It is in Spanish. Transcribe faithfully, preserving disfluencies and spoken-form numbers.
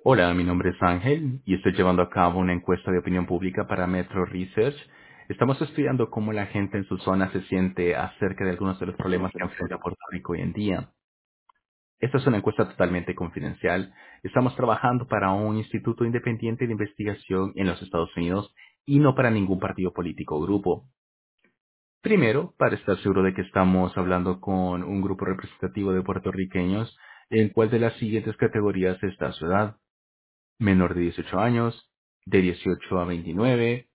Hola, mi nombre es Ángel y estoy llevando a cabo una encuesta de opinión pública para Metro Research. Estamos estudiando cómo la gente en su zona se siente acerca de algunos de los problemas que enfrenta Puerto Rico hoy en día. Esta es una encuesta totalmente confidencial. Estamos trabajando para un instituto independiente de investigación en los Estados Unidos y no para ningún partido político o grupo. Primero, para estar seguro de que estamos hablando con un grupo representativo de puertorriqueños, en cuál de las siguientes categorías está su edad: menor de dieciocho años, de dieciocho a veintinueve,